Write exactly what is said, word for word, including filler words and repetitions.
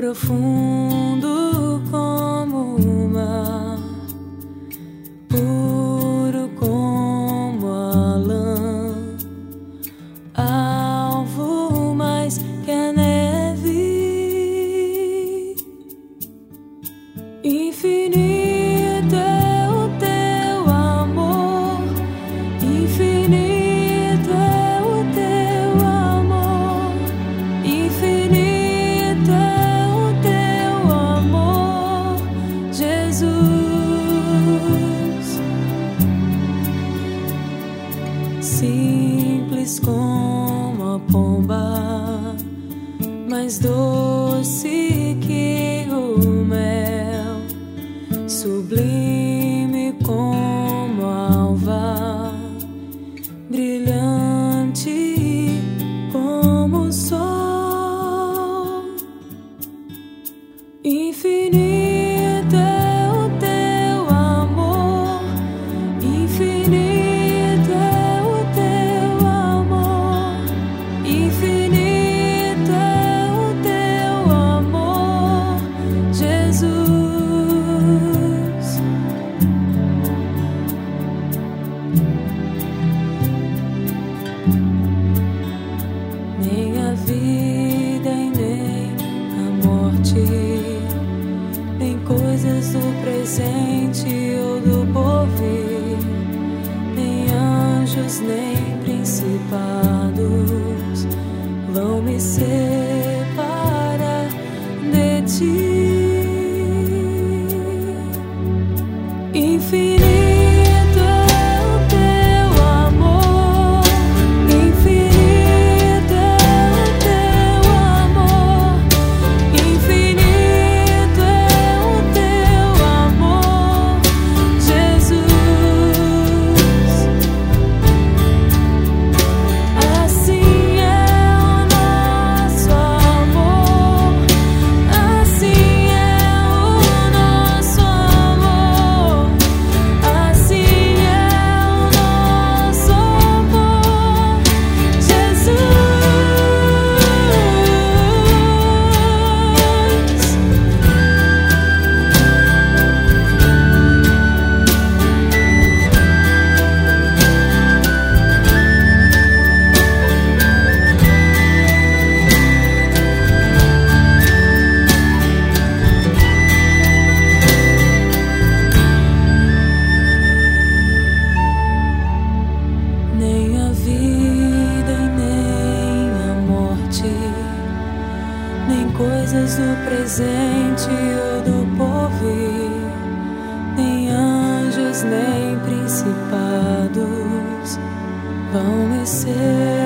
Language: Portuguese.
profundo como o mar, puro como a lã, alvo mais que a neve. Infinito é o teu amor, infinito é o teu amor, infinito é o teu amor, Jesus. Simples como a pomba, mais doce que o mel, sublime como a alva, brilhante como o sol. Infinito é o teu amor, infinito é o teu amor, infinito é o teu amor, Jesus. Nem a vida e nem a morte, nem coisas do presente ou do porvir, nem anjos, nem principados vão me separar de ti. Infinito é o teu amor, infinito é o teu amor, infinito é o teu amor, Jesus. Assim é o nosso amor, assim é o nosso amor, assim é o nosso amor, Jesus. Nem a vida e nem a morte, nem coisas do presente ou do porvir, nem anjos, nem principados vão me ser